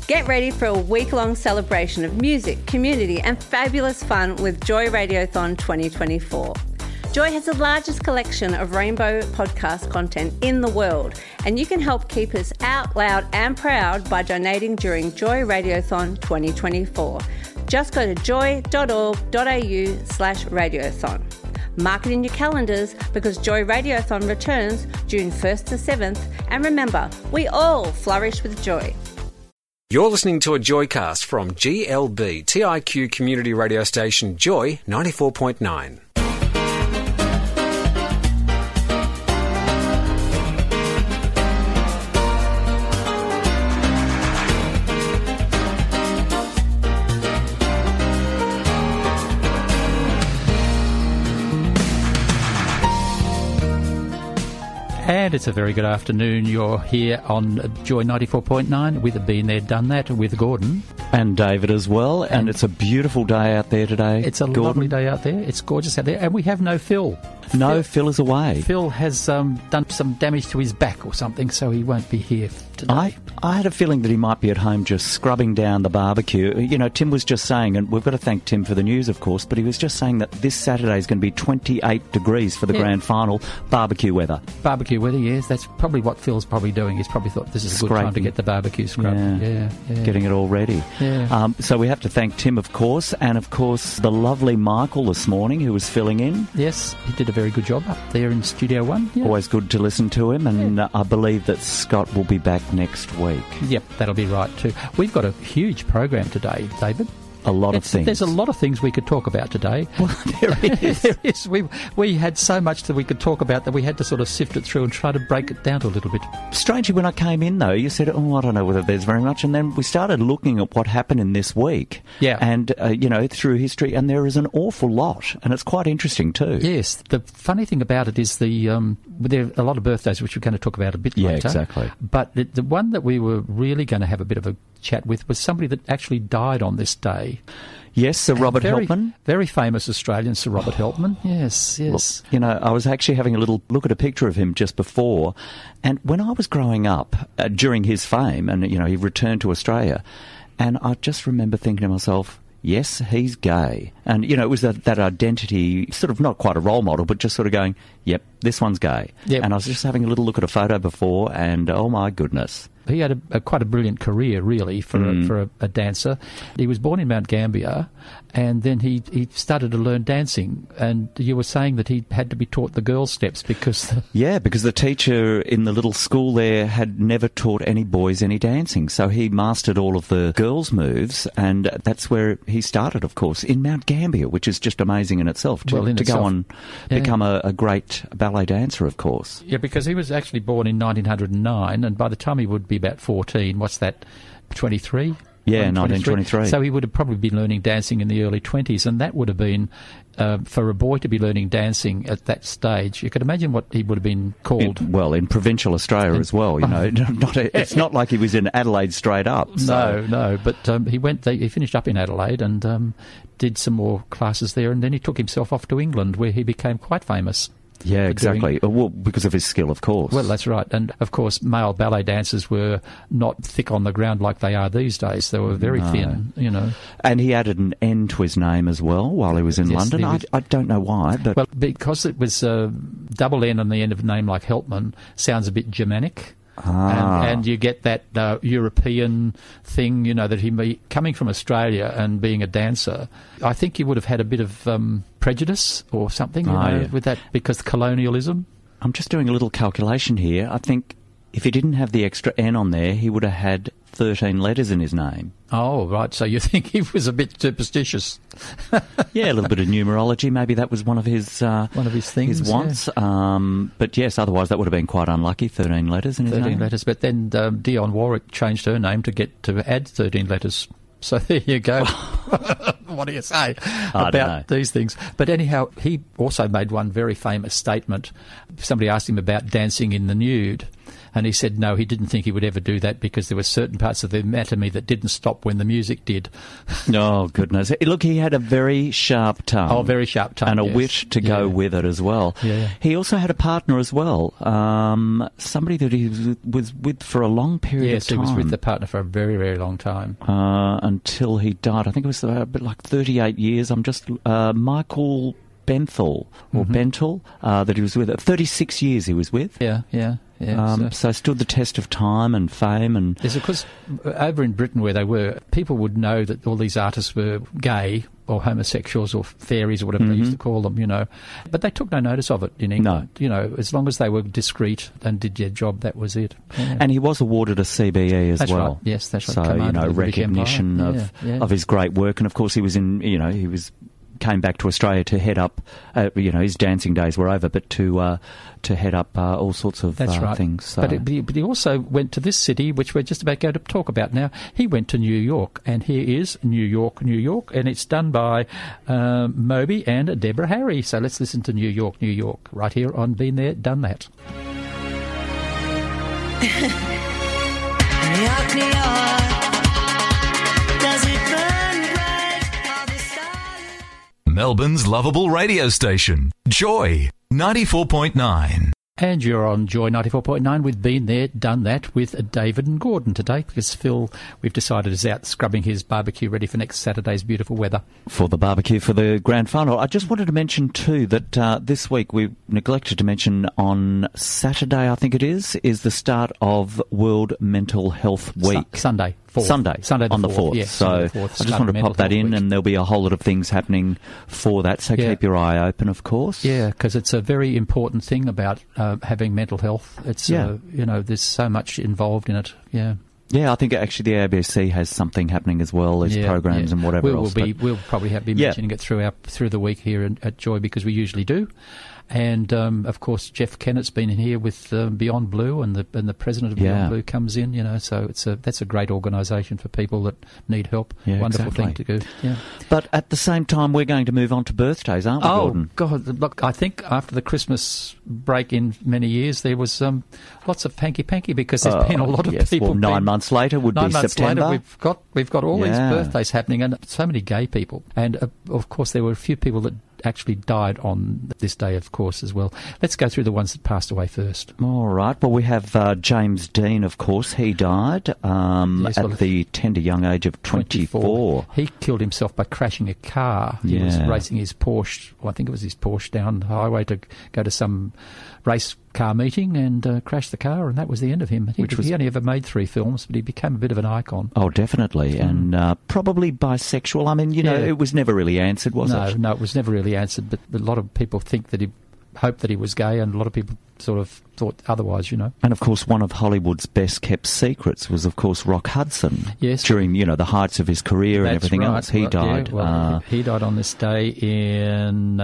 Get ready for a week-long celebration of music, community and fabulous fun with Joy Radiothon 2024. Joy has the largest collection of rainbow podcast content in the world, and you can help keep us out loud and proud by donating during Joy Radiothon 2024. Just go to joy.org.au/radiothon. Mark it in your calendars because Joy Radiothon returns June 1st to 7th, and remember, we all flourish with joy. You're listening to a Joycast from GLB, TIQ community radio station Joy 94.9. And it's a very good afternoon. You're here on Joy 94.9 with Been There, Done That with Gordon. And David as well. And it's a beautiful day out there today. It's a Gordon. Lovely day out there. It's gorgeous out there. And we have no Phil. No, Phil is away. Phil has done some damage to his back or something, so he won't be here today. I had a feeling that he might be at home just scrubbing down the barbecue. You know, Tim was just saying, and we've got to thank Tim for the news, of course, but he was just saying that this Saturday is going to be 28 degrees for the grand final. Barbecue weather. Barbecue weather, yes. That's probably what Phil's probably doing. He's probably thought this is a good time to get the barbecue scrubbed. Yeah. Getting it all ready. Yeah. So we have to thank Tim, of course, and of course the lovely Michael this morning who was filling in. Yes, he did a very good job up there in Studio One. Yeah. Always good to listen to him, and I believe that Scott will be back next week. Yep, that'll be right too. We've got a huge program today, David. A lot of things. There's a lot of things we could talk about today. Well, there is. There is. We had so much that we could talk about that we had to sort of sift it through and try to break it down a little bit. Strangely, when I came in, though, you said, I don't know whether there's very much. And then we started looking at what happened in this week. Yeah. And, through history, and there is an awful lot. And it's quite interesting, too. Yes. The funny thing about it is there are a lot of birthdays, which we're going to talk about a bit later. Yeah, exactly. But the one that we were really going to have a bit of a chat with was somebody that actually died on this day. Yes, Sir Robert Helpman. Very famous Australian, Sir Robert Helpman. Yes. Look, I was actually having a little look at a picture of him just before, and when I was growing up, during his fame, and, he returned to Australia, and I just remember thinking to myself, yes, he's gay. And, it was that identity, sort of not quite a role model, but just sort of going, yep, this one's gay. Yep. And I was just having a little look at a photo before, and oh my goodness. He had quite a brilliant career, really, for a dancer. He was born in Mount Gambier, and then he started to learn dancing. And you were saying that he had to be taught the girls' steps because... because the teacher in the little school there had never taught any boys any dancing. So he mastered all of the girls' moves, and that's where he started, of course, in Mount Gambier, which is just amazing in itself, to go on become a great ballet dancer, of course. Yeah, because he was actually born in 1909, and by the time he would be about 14, what's that, 23? Yeah, 1923. So he would have probably been learning dancing in the early 20s, and that would have been, for a boy to be learning dancing at that stage, you could imagine what he would have been called. In provincial Australia as well, it's not like he was in Adelaide straight up. So. No, but he finished up in Adelaide and did some more classes there, and then he took himself off to England, where he became quite famous. Yeah, exactly. Well, because of his skill, of course. Well, that's right. And, of course, male ballet dancers were not thick on the ground like they are these days. They were very thin, And he added an N to his name as well while he was in London. I don't know why. But... Well, because it was double N on the end of a name like Helpman, sounds a bit Germanic. And you get that European thing, that he coming from Australia and being a dancer. I think he would have had a bit of prejudice or something, with that, because colonialism. I'm just doing a little calculation here. I think if he didn't have the extra N on there, he would have had 13 letters in his name. Oh, right. So you think he was a bit superstitious? Yeah, a little bit of numerology. Maybe that was one of his things, his wants. Yeah. But yes, otherwise that would have been quite unlucky. 13 letters in his name. 13 letters. But then Dionne Warwick changed her name to add 13 letters. So there you go. What do you say about these things? But anyhow, he also made one very famous statement. Somebody asked him about dancing in the nude. And he said no, he didn't think he would ever do that because there were certain parts of the anatomy that didn't stop when the music did. Oh, goodness. Look, he had a very sharp tongue. Oh, very sharp tongue, and a yes. wit to go with it as well. Yeah. He also had a partner as well, somebody that he was with for a long period of time. Yes, he was with the partner for a very, very long time. Until he died. I think it was a bit like 38 years. Michael Benthel, or Bentel, that he was with. 36 years he was with. Yeah. So stood the test of time and fame. And yes, of course, over in Britain where they were, people would know that all these artists were gay or homosexuals or fairies or whatever they used to call them, But they took no notice of it in England. No. As long as they were discreet and did their job, that was it. Yeah. And he was awarded a CBE as that's well. Right. Yes, that's right. So, Commander of the British recognition Empire. of his great work. And, of course, he was came back to Australia to head up, his dancing days were over, but to head up all sorts of things. So. But he also went to this city, which we're just about going to talk about now. He went to New York, and here is New York, and it's done by Moby and Deborah Harry. So let's listen to New York, right here on Been There, Done That. New York, New York, does it burn bright? Are the stars? Melbourne's lovable radio station, Joy 94.9. And you're on Joy 94.9 with Been There, Done That with David and Gordon today because Phil, we've decided, is out scrubbing his barbecue ready for next Saturday's beautiful weather. For the barbecue for the grand final. I just wanted to mention too that this week we neglected to mention on Saturday, I think it is the start of World Mental Health Week. Sunday. Sunday on the 4th. Yes, so the 4th, I just wanted to pop that in, and there'll be a whole lot of things happening for that, so keep your eye open, of course. Yeah, because it's a very important thing about having mental health. It's, there's so much involved in it, Yeah, I think actually the ABC has something happening as well as programs and whatever else. We'll probably be mentioning it through the week here at Joy because we usually do. And, of course, Jeff Kennett's been in here with Beyond Blue, and the president of Beyond Blue comes in, so that's a great organisation for people that need help. Yeah, wonderful thing to do. Yeah. But at the same time, we're going to move on to birthdays, aren't we, Gordon? Oh, God, look, I think after the Christmas break in many years, there was lots of hanky-panky because there's been a lot of people. Well, 9 months later would be September. 9 months later, we've got all these birthdays happening, and so many gay people. And, of course, there were a few people that actually died on this day, of course, as well. Let's go through the ones that passed away first. All right. Well, we have James Dean, of course. He died at the tender young age of 24. He killed himself by crashing a car. He was racing his Porsche, I think it was his Porsche, down the highway to go to some race car meeting and crashed the car, and that was the end of him. He only ever made 3 films, but he became a bit of an icon. Oh, definitely. And probably bisexual. I mean, it was never really answered, was it? No, it was never really answered, but a lot of people hoped that he was gay, and a lot of people sort of thought otherwise, And, of course, one of Hollywood's best-kept secrets was, of course, Rock Hudson. Yes. During, the heights of his career and everything else. He died. He died on this day in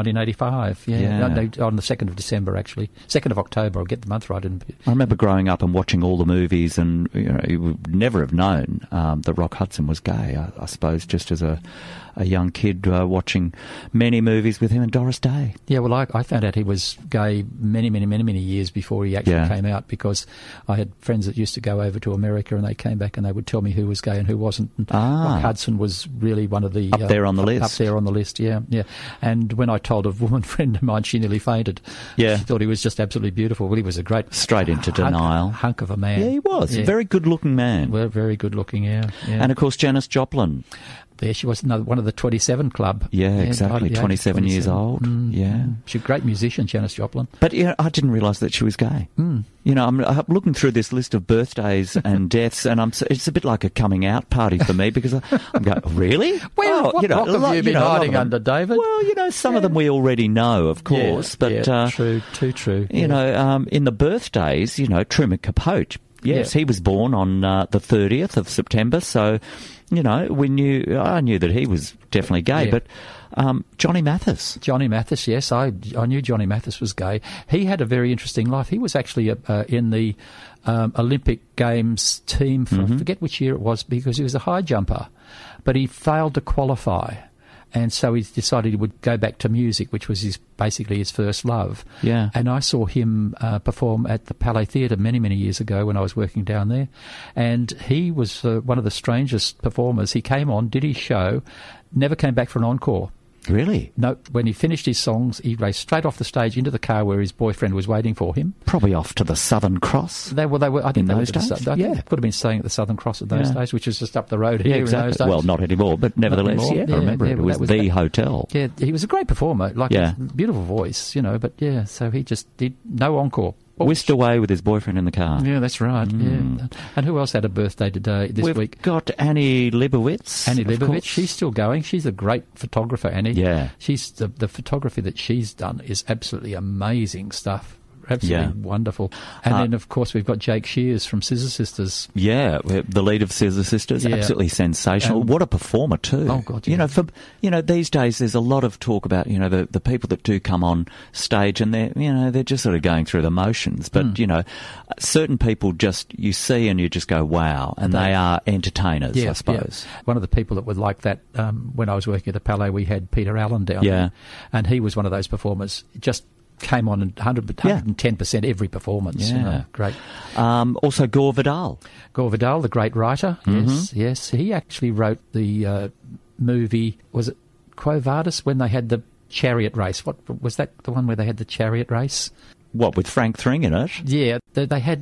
1985. On the 2nd of December, actually. 2nd of October, I'll get the month right. I remember growing up and watching all the movies, and, you would never have known that Rock Hudson was gay, I suppose, just as a young kid watching many movies with him and Doris Day. Yeah, well, I found out he was gay many years before he actually came out, because I had friends that used to go over to America and they came back and they would tell me who was gay and who wasn't. And Rock Hudson was really one of the... Up there on the list. Up there on the list, yeah. And when I told a woman friend of mine, she nearly fainted. Yeah. She thought he was just absolutely beautiful. Well, he was a great... Straight into denial. Hunk of a man. Yeah, he was. A very good-looking man. Well, very good-looking, yeah. And, of course, Janis Joplin. There she was, one of the 27 Club. Yeah, exactly. 27 years old. She's a great musician, Janis Joplin. But I didn't realise that she was gay. I'm looking through this list of birthdays and deaths, and it's a bit like a coming out party for me, because I'm going, really? Well, what rock have you been hiding under, David? Well, some of them we already know, of course. True, too true. In the birthdays, Truman Capote. Yes, he was born on the 30th of September, so... I knew that he was definitely gay, but Johnny Mathis. Johnny Mathis, yes, I knew Johnny Mathis was gay. He had a very interesting life. He was actually in the Olympic Games team for, I forget which year it was, because he was a high jumper, but he failed to qualify. And so he decided he would go back to music, which was basically his first love. Yeah. And I saw him perform at the Palais Theatre many, many years ago when I was working down there. And he was one of the strangest performers. He came on, did his show, never came back for an encore. Really? No, when he finished his songs, he raced straight off the stage into the car where his boyfriend was waiting for him. Probably off to the Southern Cross. They were. I think in they those were days? I think Yeah. they could have been staying at the Southern Cross at those Yeah. days, which was just up the road here Yeah, in those exactly. days. Well, not anymore, but nevertheless, anymore. yeah, Yeah, I remember yeah, it. It well, was that was the back- hotel. Yeah, he was a great performer. Yeah. Beautiful voice, but yeah. So he just did no encore. Whisked away with his boyfriend in the car. Yeah, that's right. Yeah. And who else had a birthday today this We've week? got Annie Leibovitz. Annie of Leibovitz. course. She's still going. She's a great photographer, Annie. Yeah. She's the photography that she's done is absolutely amazing stuff. Absolutely wonderful. And then, of course, we've got Jake Shears from Scissor Sisters. Yeah, the lead of Scissor Sisters, Yeah. absolutely sensational. What a performer too! Oh, God, yeah. These days there's a lot of talk about the people that do come on stage and they're just sort of going through the motions. But certain people you see and you just go wow, and they are entertainers, I suppose. Yeah. One of the people that was like that when I was working at the Palais, we had Peter Allen down there, and he was one of those performers. Just came on 110% every performance. Yeah. Great. Also, Gore Vidal. Gore Vidal, the great writer. Mm-hmm. Yes. He actually wrote the movie, was it Quo Vadis, when they had the chariot race? What was that, the one where they had the chariot race? What, with Frank Thring in it? Yeah, they had...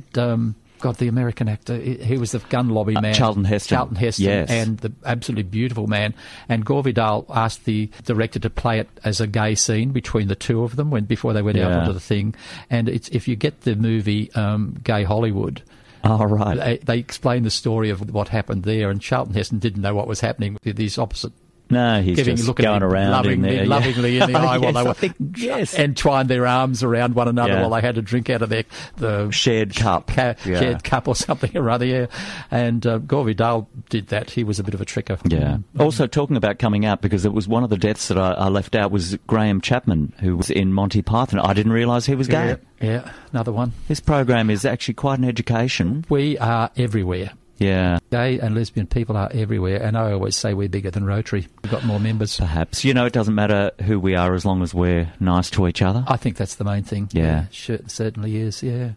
the American actor, he was the gun lobby man. Charlton Heston. Yes. And the absolutely beautiful man. And Gore Vidal asked the director to play it as a gay scene between the two of them before they went out onto the thing. And if you get the movie Gay Hollywood... Oh, right. They explain the story of what happened there, and Charlton Heston didn't know what was happening with these opposite... No, he's just going around lovingly in the eye while they were entwined their arms around one another while they had a drink out of the shared cup, shared cup or something or other. Yeah, and Gore Vidal did that. He was a bit of a tricker. Yeah. Also, talking about coming out, because it was one of the deaths that I left out was Graham Chapman, who was in Monty Python. I didn't realise he was gay. Yeah, another one. This program is actually quite an education. We are everywhere. Yeah. Gay and lesbian people are everywhere, and I always say we're bigger than Rotary. We've got more members. Perhaps. It doesn't matter who we are as long as we're nice to each other. I think that's the main thing. Yeah. Sure, it certainly is, yeah.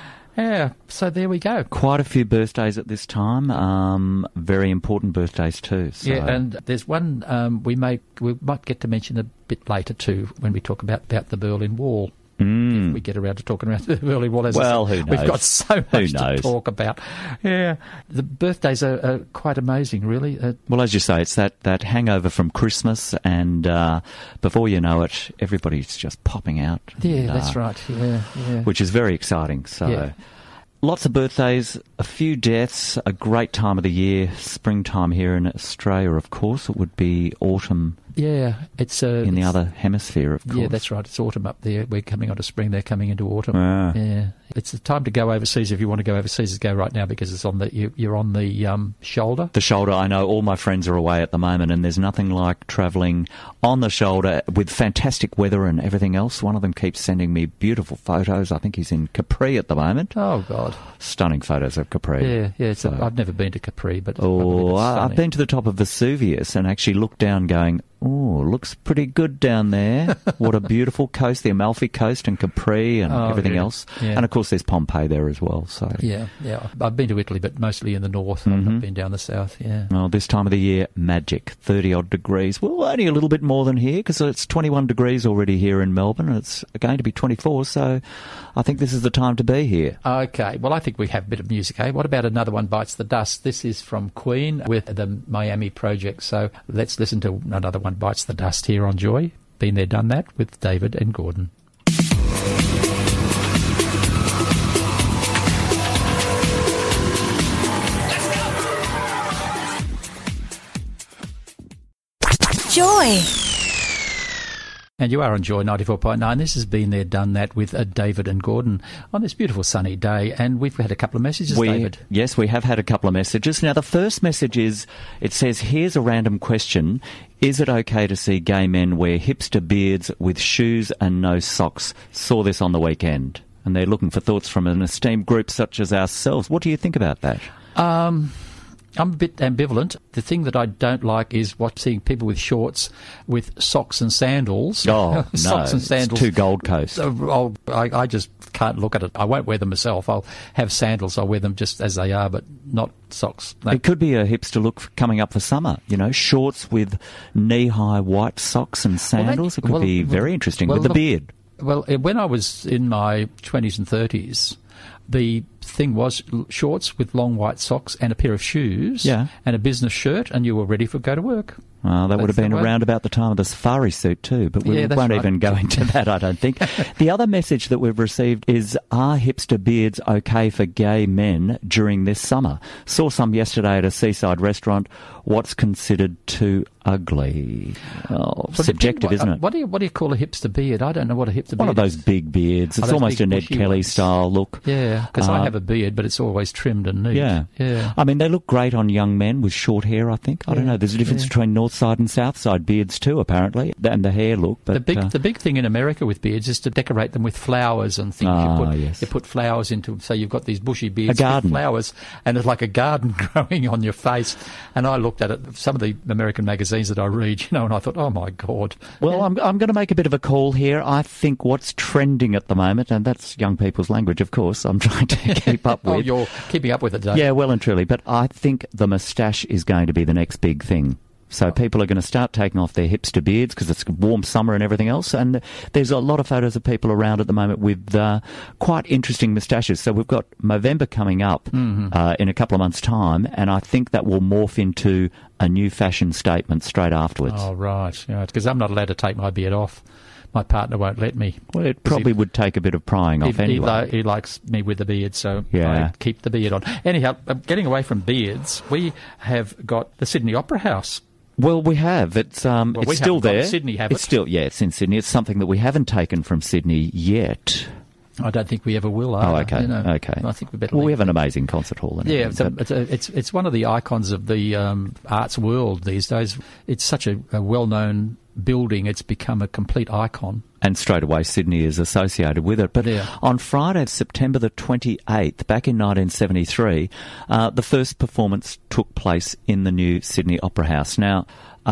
Yeah, so there we go. Quite a few birthdays at this time. Very important birthdays too. So. Yeah, and there's one we might get to mention a bit later too when we talk about the Berlin Wall. If we get around to talking about the Berlin Wall. Who knows? We've got so much to talk about. Yeah, the birthdays are quite amazing, really. Well, as you say, it's that hangover from Christmas, and before you know it, everybody's just popping out. Yeah, and, that's right. Yeah. Which is very exciting. So, lots of birthdays, a few deaths, a great time of the year, springtime here in Australia, of course. It would be autumn. Yeah, it's in the other hemisphere, of course. Yeah, that's right. It's autumn up there. We're coming on to spring. They're coming into autumn. Yeah. It's the time to go overseas. If you want to go overseas, go right now because it's on you're on the shoulder. The shoulder. I know all my friends are away at the moment, and there's nothing like travelling on the shoulder with fantastic weather and everything else. One of them keeps sending me beautiful photos. I think he's in Capri at the moment. Oh God, stunning photos of Capri. Yeah. I've never been to Capri, but I've been to the top of Vesuvius and actually looked down, going, oh, looks pretty good down there. What a beautiful coast, the Amalfi Coast and Capri and everything else. Yeah. And, of course, there's Pompeii there as well. So Yeah. I've been to Italy, but mostly in the north. I've not been down the south, yeah. Well, this time of the year, magic, 30-odd degrees. Well, only a little bit more than here because it's 21 degrees already here in Melbourne and it's going to be 24, so I think this is the time to be here. Okay, well, I think we have a bit of music, eh? What about Another One Bites the Dust? This is from Queen with the Miami Project, so let's listen to Another One Bites the Dust here on Joy. Been there, done that with David and Gordon. Joy. And you are on Joy 94.9. This has been there, done that with David and Gordon on this beautiful sunny day. And we've had a couple of messages, David. Yes, we have had a couple of messages. Now, the first message is, it says, here's a random question. Is it okay to see gay men wear hipster beards with shoes and no socks? Saw this on the weekend. And they're looking for thoughts from an esteemed group such as ourselves. What do you think about that? I'm a bit ambivalent. The thing that I don't like is seeing people with shorts with socks and sandals. Oh, Socks and sandals. It's too Gold Coast. I just can't look at it. I won't wear them myself. I'll have sandals. I'll wear them just as they are, but not socks. No. It could be a hipster look coming up for summer, shorts with knee-high white socks and sandals. It could be very interesting with the beard. Well, when I was in my 20s and 30s, the thing was shorts with long white socks and a pair of shoes and a business shirt, and you were ready for go to work. Well, that would have been around about the time of the safari suit too, but we won't even go into that, I don't think. The other message that we've received is, are hipster beards okay for gay men during this summer? Saw some yesterday at a seaside restaurant. What's considered too ugly? Oh, subjective, isn't it? What do you call a hipster beard? I don't know what a hipster beard is. One of those big beards. It's almost a Ned Kelly style look. Yeah, because I have a beard, but it's always trimmed and neat. Yeah. I mean, they look great on young men with short hair, I think. I don't know. There's a difference between north side and south side beards too, apparently, and the hair look. But the big thing in America with beards is to decorate them with flowers and things. You put flowers into them, so you've got these bushy beards with flowers, and it's like a garden growing on your face. And I looked at it, some of the American magazines that I read, and I thought, oh my God. Well, I'm going to make a bit of a call here. I think what's trending at the moment, and that's young people's language, of course, I'm trying to keep up with. Oh, you're keeping up with it, Dave. Yeah, well and truly. But I think the moustache is going to be the next big thing. So people are going to start taking off their hipster beards because it's warm summer and everything else. And there's a lot of photos of people around at the moment with quite interesting moustaches. So we've got Movember coming up in a couple of months' time, and I think that will morph into a new fashion statement straight afterwards. Oh, right. Because I'm not allowed to take my beard off. My partner won't let me. Well, it probably would take a bit of prying off anyway. He likes me with the beard, so I keep the beard on. Anyhow, getting away from beards, we have got the Sydney Opera House. Well, we have. It's still there. Sydney have it. It's in Sydney. It's something that we haven't taken from Sydney yet. I don't think we ever will. Okay. Okay. I think we better. Well, we have an amazing concert hall. It's one of the icons of the arts world these days. It's such a well-known building. It's become a complete icon. And straight away, Sydney is associated with it. But on Friday, September the 28th, back in 1973, the first performance took place in the new Sydney Opera House. Now,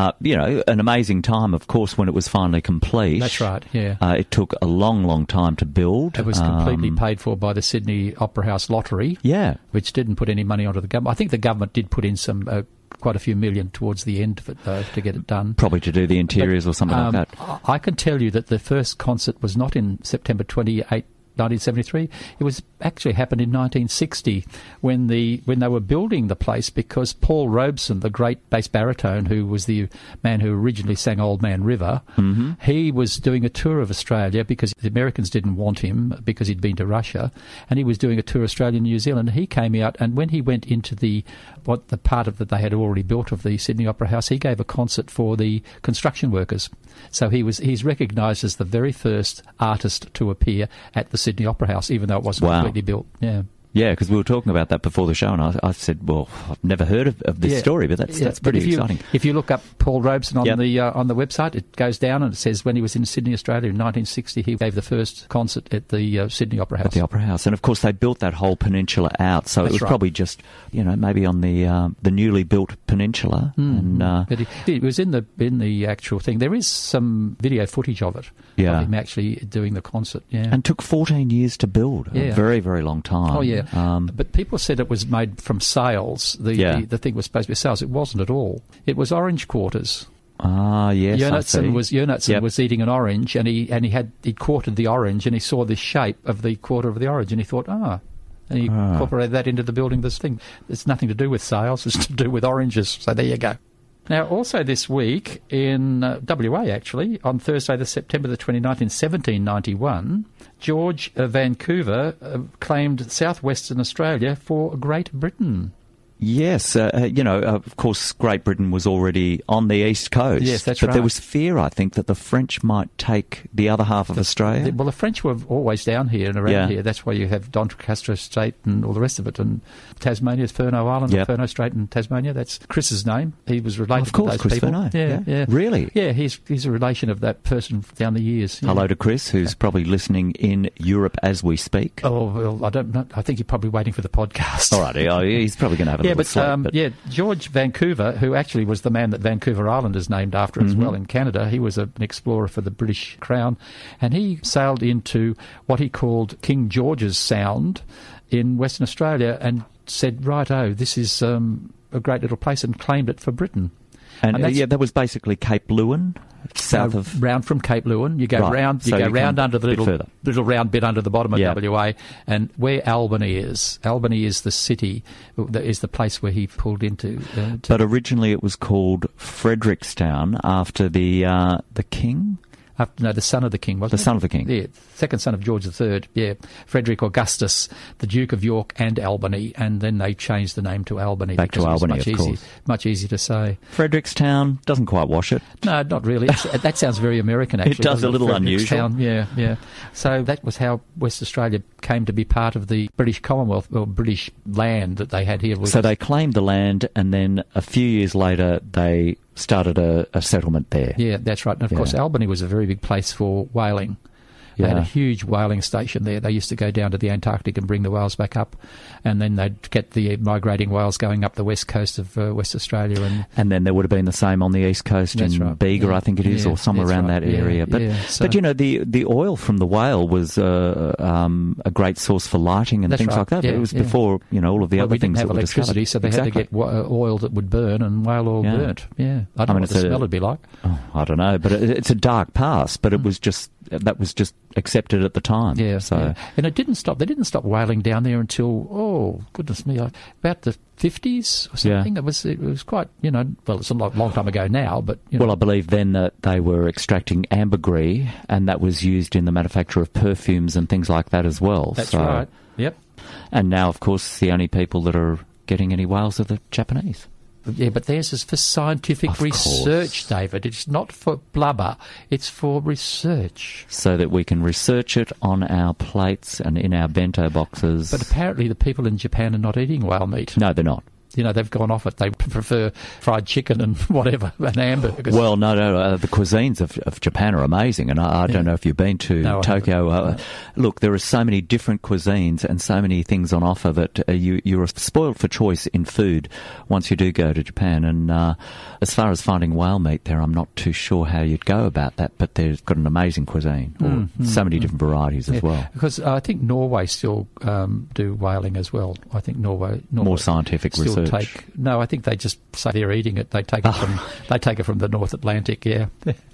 an amazing time, of course, when it was finally complete. That's right, yeah. It took a long, long time to build. It was completely paid for by the Sydney Opera House Lottery, which didn't put any money onto the government. I think the government did put in some quite a few million towards the end of it, though, to get it done. Probably to do the interiors or something like that. I can tell you that the first concert was not in September 28, 1973. It was actually happened in 1960 when they were building the place, because Paul Robeson, the great bass baritone who was the man who originally sang Old Man River, he was doing a tour of Australia because the Americans didn't want him because he'd been to Russia, and he was doing a tour of Australia and New Zealand. He came out, and when he went into the part of that they had already built of the Sydney Opera House, he gave a concert for the construction workers. So he's recognised as the very first artist to appear at the Sydney Opera House, even though it wasn't completely built. Yeah, because we were talking about that before the show, and I said, well, I've never heard of this story, but that's pretty exciting. If you look up Paul Robeson on the website, it goes down and it says when he was in Sydney, Australia in 1960, he gave the first concert at the Sydney Opera House. At the Opera House. And, of course, they built that whole peninsula out, so it was probably just, maybe on the newly built peninsula. But it was in the actual thing. There is some video footage of it, of him actually doing the concert. Yeah. And took 14 years to build, a very, very long time. Oh, yeah. But people said it was made from sails. The thing was supposed to be sails. It wasn't at all. It was orange quarters. Ah, yes, Jernutson was eating an orange, and he quartered the orange, and he saw the shape of the quarter of the orange, and he thought, and he incorporated that into the building of this thing. It's nothing to do with sails. It's to do with oranges. So there you go. Now, also this week in WA, actually, on Thursday, September the 29th in 1791, George Vancouver claimed southwestern Australia for Great Britain. Yes, of course, Great Britain was already on the east coast. Yes, that's right. But there was fear, I think, that the French might take the other half of Australia. Well, the French were always down here and around here. That's why you have Doncaster Strait and all the rest of it. And Tasmania's Furneaux Island, or Furneaux Strait in Tasmania. That's Chris's name. He was related to those Chris people. Furneaux. Yeah. Really? Yeah, he's a relation of that person down the years. Yeah. Hello to Chris, who's probably listening in Europe as we speak. Oh, well, I don't know. I think you're probably waiting for the podcast. All right, he's probably going to have a was asleep. George Vancouver, who actually was the man that Vancouver Island is named after as well in Canada, he was an explorer for the British Crown, and he sailed into what he called King George's Sound in Western Australia and said, righto, this is a great little place, and claimed it for Britain. And that was basically Cape Lewin, south of... Round from Cape Lewin. You go round. You go round under the little round bit under the bottom of WA, and where Albany is. Albany is the city, is the place where he pulled into. But originally it was called Frederickstown after the king. The son of the king, wasn't it? The son of the king. Yeah, second son of George III, Frederick Augustus, the Duke of York and Albany, and then they changed the name to Albany. Back to Albany, of course. Much easier to say. Frederickstown doesn't quite wash it. No, not really. That sounds very American, actually. It does, a little unusual. Yeah. So that was how West Australia came to be part of the British Commonwealth, or British land that they had here. So they claimed the land, and then a few years later they started a settlement there. Yeah, that's right. And, of course, Albany was a very big place for whaling. They had a huge whaling station there. They used to go down to the Antarctic and bring the whales back up, and then they'd get the migrating whales going up the west coast of West Australia. And then there would have been the same on the east coast in Bega, I think it is, or somewhere around that area. But you know, the oil from the whale was a great source for lighting and things like that. It was before, you know, all of the other things that were discovered. We didn't have electricity, so they had to get oil that would burn, and whale oil burnt. Yeah, I don't know what the smell would be like. Oh, I don't know, but it's a dark past. But it was just accepted at the time. Yeah, and it didn't stop. They didn't stop whaling down there until, oh goodness me, about the 50s or something. Yeah. It was quite, you know, well, it's a long time ago now, but you know. Well, I believe then that they were extracting ambergris, and that was used in the manufacture of perfumes and things like that as well. That's right. Yep. And now, of course, the only people that are getting any whales are the Japanese. Yeah, but theirs is for scientific research, David. It's not for blubber. It's for research. So that we can research it on our plates and in our bento boxes. But apparently the people in Japan are not eating whale meat. No, they're not. You know, they've gone off it. They prefer fried chicken and whatever, and hamburgers. Well, no. The cuisines of Japan are amazing, and I don't know if you've been to Tokyo. Look, there are so many different cuisines and so many things on offer that you're spoiled for choice in food once you do go to Japan. And as far as finding whale meat there, I'm not too sure how you'd go about that, but they've got an amazing cuisine, so many different varieties as well. Because I think Norway still do whaling as well. I think Norway more scientific research. I think they just say they're eating it. They take it from the North Atlantic. Yeah.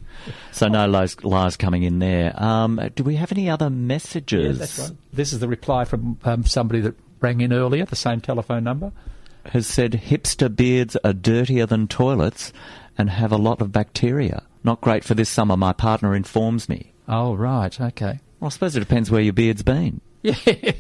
So no lies coming in there. Do we have any other messages? Yeah, that's right. This is the reply from somebody that rang in earlier. The same telephone number has said hipster beards are dirtier than toilets and have a lot of bacteria. Not great for this summer. My partner informs me. Oh right, okay. Well, I suppose it depends where your beard's been. Yeah.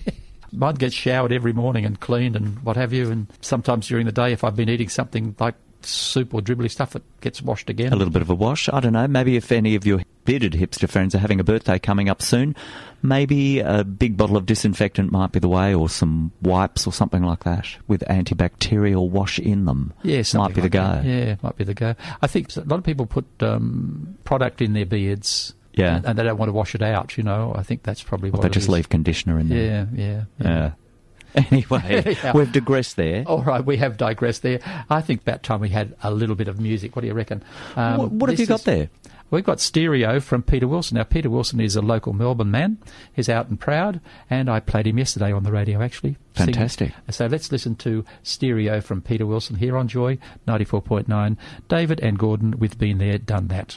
Mine gets showered every morning and cleaned and what have you, and sometimes during the day if I've been eating something like soup or dribbly stuff, it gets washed again. A little bit of a wash. I don't know, maybe if any of your bearded hipster friends are having a birthday coming up soon, maybe a big bottle of disinfectant might be the way, or some wipes or something like that with antibacterial wash in them. Yeah, might be the go. Yeah, might be the go. I think a lot of people put product in their beards. Yeah. And they don't want to wash it out, you know. I think that's probably what they just leave conditioner in there. Yeah. Anyway, we've digressed there. All right, we have digressed there. I think about time we had a little bit of music. What do you reckon? What have you got there? We've got Stereo from Peter Wilson. Now, Peter Wilson is a local Melbourne man. He's out and proud, and I played him yesterday on the radio, actually. Fantastic. Singing. So let's listen to Stereo from Peter Wilson here on Joy 94.9. David and Gordon with Been There, Done That.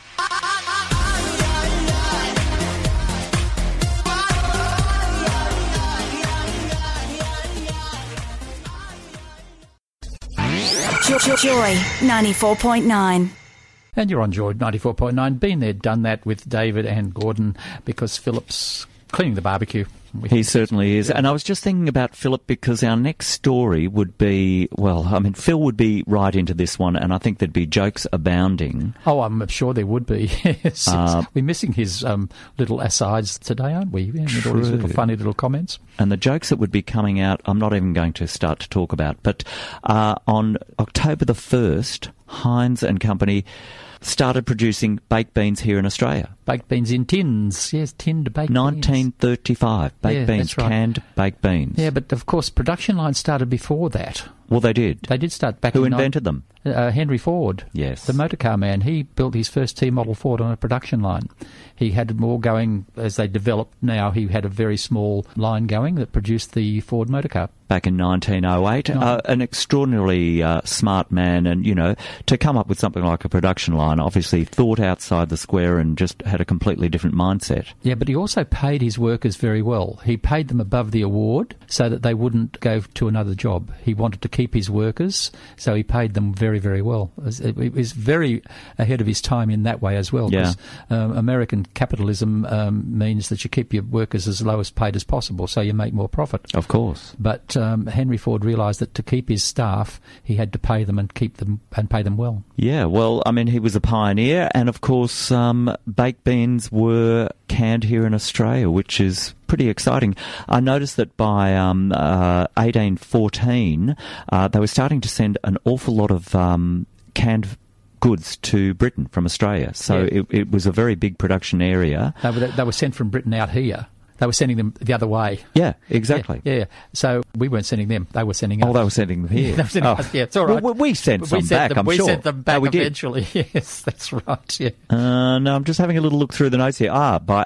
Joy 94.9. And you're on Joy 94.9. Been there, done that with David and Gordon, because Philip's cleaning the barbecue. He certainly is. And I was just thinking about Philip, because our next story would be, Phil would be right into this one, and I think there'd be jokes abounding. Oh, I'm sure there would be. Yes. We're missing his little asides today, aren't we? Yeah, with all his little funny little comments. And the jokes that would be coming out, I'm not even going to start to talk about. But on October the 1st, Heinz and Company started producing baked beans here in Australia. Baked beans in tins. Yes, tinned baked beans. 1935. Baked beans, that's right. Canned baked beans. Yeah, but of course production lines started before that. Well, they did. They did start back Who in invented them? Henry Ford. Yes. The motor car man. He built his first T-model Ford on a production line. He had more going as they developed. Now he had a very small line going that produced the Ford motor car. Back in 1908. An extraordinarily smart man, and, to come up with something like a production line, obviously thought outside the square and just had a completely different mindset. Yeah, but he also paid his workers very well. He paid them above the award so that they wouldn't go to another job. He wanted to keep his workers, so he paid them very, very well. It was very ahead of his time in that way as well. Yeah. Because American capitalism means that you keep your workers as low as paid as possible, so you make more profit. Of course. But Henry Ford realised that to keep his staff, he had to pay them and keep them and pay them well. Yeah, well, I mean, he was a pioneer, and of course, baked beans were canned here in Australia, which is pretty exciting. I noticed that by 1814, they were starting to send an awful lot of canned goods to Britain from Australia. So Yeah. it was a very big production area. They were sent from Britain out here. They were sending them the other way. Yeah, exactly. Yeah. So we weren't sending them. They were sending us. Oh, they were sending them here. They were sending us. Yeah, it's all right. Well, we sent some back, I'm we sure. sent them back we did. eventually. Yes, that's right. Yeah. No, I'm just having a little look through the notes here. By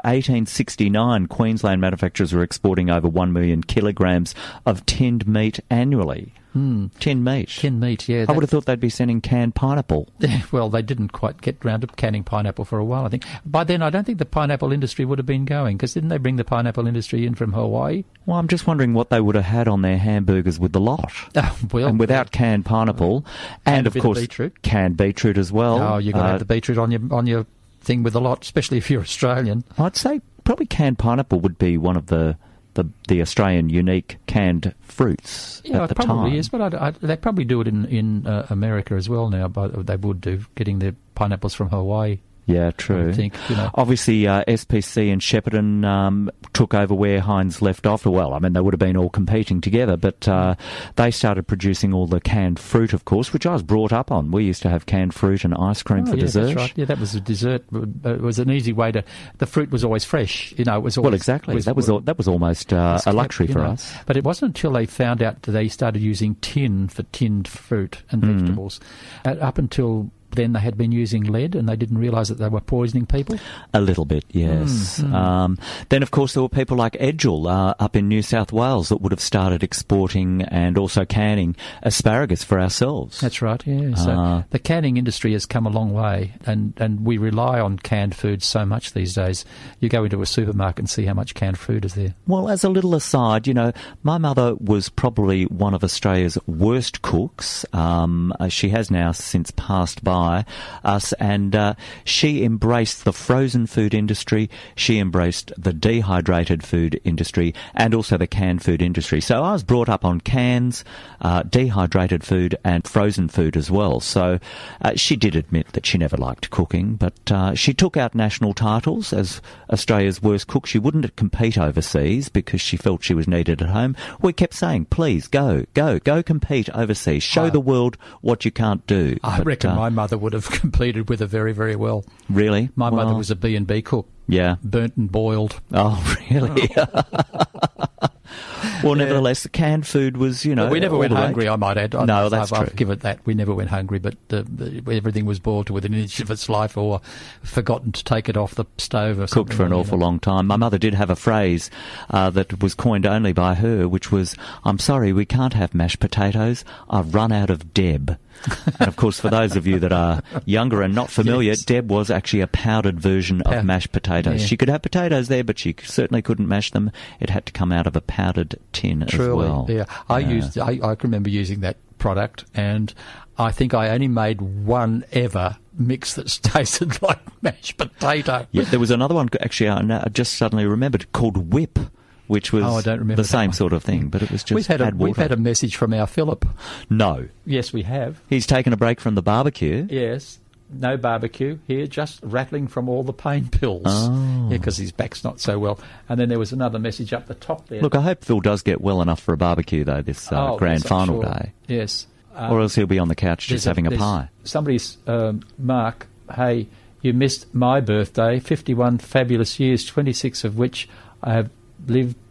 1869, Queensland manufacturers were exporting over 1 million kilograms of tinned meat annually. Tinned meat. Tinned meat, yeah. I would have thought they'd be sending canned pineapple. Well, they didn't quite get round to canning pineapple for a while, I think. By then, I don't think the pineapple industry would have been going, because didn't they bring the pineapple industry in from Hawaii? Well, I'm just wondering what they would have had on their hamburgers with the lot. Well, and without canned pineapple, and of bit of course, beetrut. canned beetroot as well. Oh, you're going to have the beetroot on your thing with the lot, especially if you're Australian. I'd say probably canned pineapple would be one of the Australian unique canned fruits Yeah, at the it probably time. is, but they probably do it in America as well now. But they would do, getting their pineapples from Hawaii. Yeah, true. I would think, Obviously, SPC and Shepparton took over where Heinz left off. Well, I mean, they would have been all competing together, but they started producing all the canned fruit, of course, which I was brought up on. We used to have canned fruit and ice cream for dessert. That's right. Yeah, that was a dessert. It was an easy way to. The fruit was always fresh. It was always, Well, exactly. That was almost a luxury for us. But it wasn't until they found out that they started using tin for tinned fruit and vegetables. Up until then, they had been using lead, and they didn't realise that they were poisoning people. A little bit, yes. Then, of course, there were people like Edgell up in New South Wales that would have started exporting and also canning asparagus for ourselves. That's right, yeah. So the canning industry has come a long way, and we rely on canned food so much these days. You go into a supermarket and see how much canned food is there. Well, as a little aside, my mother was probably one of Australia's worst cooks. She has now since passed by us, and she embraced the frozen food industry, she embraced the dehydrated food industry, and also the canned food industry. So I was brought up on cans, dehydrated food, and frozen food as well. So she did admit that she never liked cooking, but she took out national titles as Australia's worst cook. She wouldn't compete overseas because she felt she was needed at home. We kept saying, please, go compete overseas. Show the world what you can't do. I reckon my mother would have competed with her very, very well. Really? My mother was a B&B cook. Yeah. Burnt and boiled. Oh, really? Well, nevertheless, the canned food was, we never went hungry, I might add. No, that's true. I'll give it that. We never went hungry, but everything was boiled to within an inch of its life, or forgotten to take it off the stove or something. Cooked for an awful long time. My mother did have a phrase that was coined only by her, which was, "I'm sorry, we can't have mashed potatoes. I've run out of Deb." And, of course, for those of you that are younger and not familiar, Yes. Deb was actually a powdered version of mashed potatoes. Yeah. She could have potatoes there, but she certainly couldn't mash them. It had to come out of a powdered tin as well. Yeah. I remember using that product, and I think I only made one ever mix that tasted like mashed potato. Yeah, there was another one, actually, I just suddenly remembered, called Whip, which was I don't remember the same that one. sort of thing, but it was just We've had water. a message from our Philip. No. Yes, we have. He's taken a break from the barbecue. Yes. No barbecue here, just rattling from all the pain pills. Oh. Yeah, because his back's not so well. And then there was another message up the top there. Look, I hope Phil does get well enough for a barbecue, though, this grand yes, I'm final sure. day. Yes. Or else he'll be on the couch just having a pie. Somebody's, Mark, hey, you missed my birthday, 51 fabulous years, 26 of which I have lived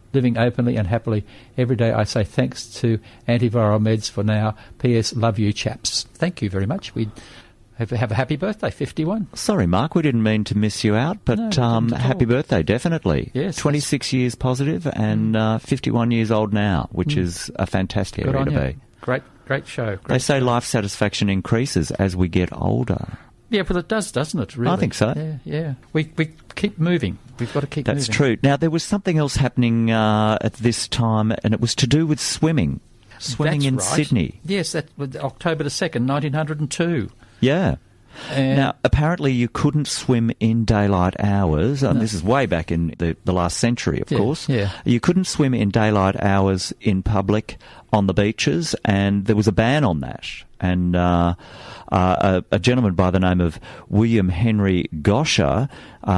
living openly and happily. Every day I say thanks to antiviral meds for now. P.S. Love you, chaps. Thank you very much. We have a happy birthday, 51. Sorry, Mark, we didn't mean to miss you out, but No, we didn't at happy all. birthday, definitely. Yes, 26 years positive and 51 years old now, which is a fantastic Good area on to you. be. Great show. They Great say show. life satisfaction increases as we get older. Yeah, well, it does, doesn't it, really? I think so. Yeah. We keep moving. We've got to keep moving. That's true. Now, there was something else happening at this time, and it was to do with swimming. Swimming That's in right. Sydney. Yes, that was October the 2nd, 1902. Yeah. And Now, apparently you couldn't swim in daylight hours. And this is way back in the last century, of Yeah, course. yeah. You couldn't swim in daylight hours in public on the beaches, and there was a ban on that. And a gentleman by the name of William Henry Gosher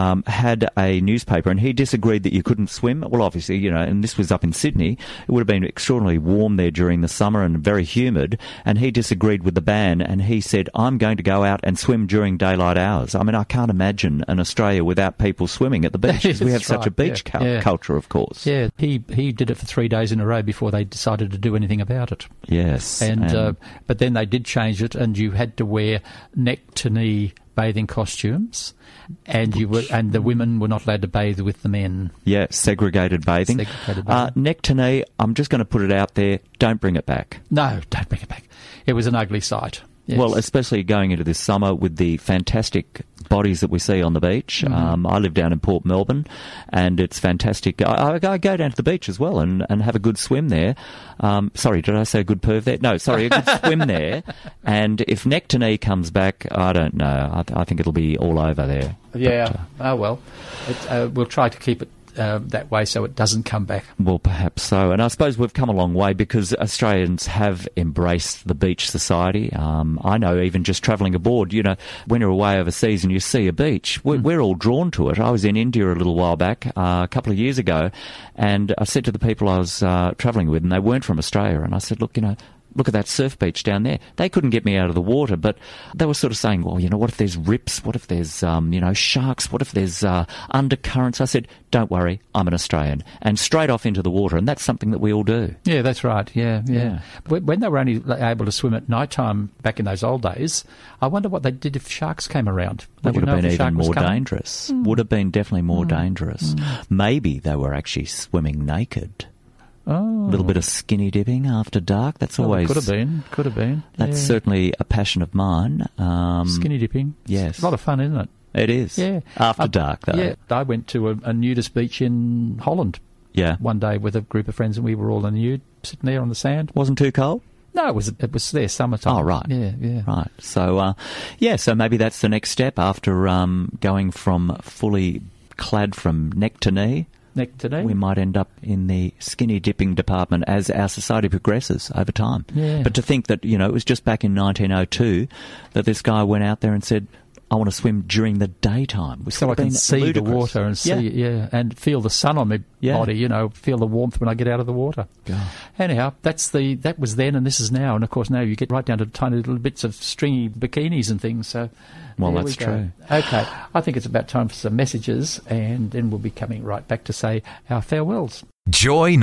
had a newspaper, and he disagreed that you couldn't swim. Well, obviously, you know, and this was up in Sydney. It would have been extraordinarily warm there during the summer and very humid, and he disagreed with the ban, and he said, I'm going to go out and swim during daylight hours. I mean, I can't imagine an Australia without people swimming at the beach, because we have That's such a right, beach yeah. culture, of course. Yeah, he did it for 3 days in a row before they decided to do anything about it. Yes. And but then they did change it, and you had to wear neck-to-knee bathing costumes, and the women were not allowed to bathe with the men. yeah, segregated bathing. Segregated bathing. Neck to knee, I'm just going to put it out there, don't bring it back. No, don't bring it back. It was an ugly sight. Yes. Well, especially going into this summer with the fantastic bodies that we see on the beach. I live down in Port Melbourne, and it's fantastic. I go down to the beach as well and have a good swim there. Sorry, did I say a good perv there? No, sorry, a good swim there. And if neck to knee comes back, I don't know. I think it'll be all over there. Yeah. Oh well. We'll try to keep it that way so it doesn't come back. Well, perhaps so. And I suppose we've come a long way because Australians have embraced the beach society. I know even just travelling aboard, you know, when you're away overseas and you see a beach, we're all drawn to it. I was in India a little while back, a couple of years ago, and I said to the people I was travelling with, and they weren't from Australia, and I said, look, you know, look at that surf beach down there. They couldn't get me out of the water, but they were sort of saying, well, you know, what if there's rips? What if there's, sharks? What if there's undercurrents? I said, don't worry, I'm an Australian. And straight off into the water, and that's something that we all do. Yeah, that's right. Yeah. When they were only able to swim at night time back in those old days, I wonder what they did if sharks came around. That would Would you have know been if a shark even was more coming? dangerous. Would have been definitely more dangerous. Maybe they were actually swimming naked. Oh. A little bit of skinny dipping after dark. That's Well, always... Could have been. That's Yeah. certainly a passion of mine. Skinny dipping. yes. It's a lot of fun, isn't it? It is. Yeah. After dark, though. Yeah. I went to a nudist beach in Holland Yeah. one day with a group of friends, and we were all in the nude, sitting there on the sand. Wasn't too cold? No, it was there summertime. Oh, right. Yeah. Right. So, so maybe that's the next step after going from fully clad from neck to knee. Neck to knee. We might end up in the skinny dipping department as our society progresses over time. Yeah. But to think that, you know, it was just back in 1902 that this guy went out there and said, I want to swim during the daytime. Which So I would have can been see ludicrous. the water and see, and feel the sun on my Yeah. body. You know, feel the warmth when I get out of the water. God. Anyhow, that was then, and this is now. And of course, now you get right down to tiny little bits of stringy bikinis and things. So, Well, there that's we go. true. Okay, I think it's about time for some messages, and then we'll be coming right back to say our farewells. Joy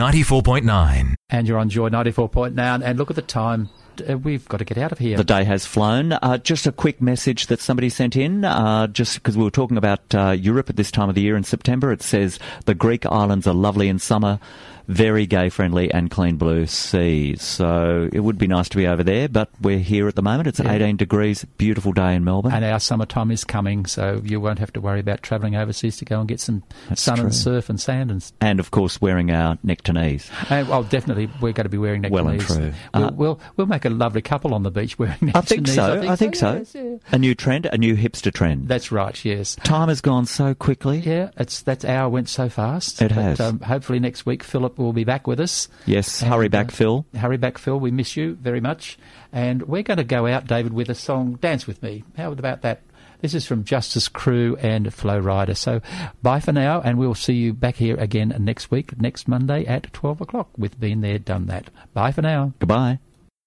94.9. And you're on Joy 94.9, and look at the time. We've got to get out of here. The day has flown. Just a quick message that somebody sent in, just because we were talking about Europe at this time of the year in September. It says, the Greek islands are lovely in summer, very gay-friendly and clean blue seas. So it would be nice to be over there, but we're here at the moment. It's 18 degrees, beautiful day in Melbourne. And our summertime is coming, so you won't have to worry about travelling overseas to go and get some sun true. and surf and sand. And, of course, wearing our neck to knees. Well, definitely, we're going to be wearing neck Well to and knees. true. We'll make a lovely couple on the beach wearing neck I to think knees. so. I think so. Yes, yeah. A new trend, a new hipster trend. That's right, yes. Time has gone so quickly. Yeah, that hour went so fast. It has. Hopefully next week Philip will be back with us. Yes, And, hurry back, Phil. Hurry back, Phil. We miss you very much. And we're going to go out, David, with a song, Dance With Me. How about that? This is from Justice Crew and Flow Rider. So bye for now, and we'll see you back here again next week, next Monday at 12 o'clock with Been There, Done That. Bye for now. Goodbye.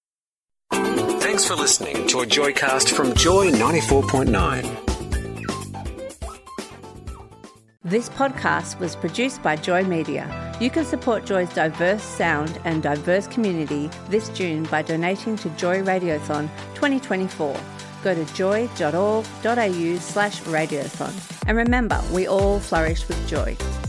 Thanks for listening to a Joycast from Joy 94.9. This podcast was produced by Joy Media. You can support Joy's diverse sound and diverse community this June by donating to Joy Radiothon 2024. Go to joy.org.au/radiothon. And remember, we all flourish with joy.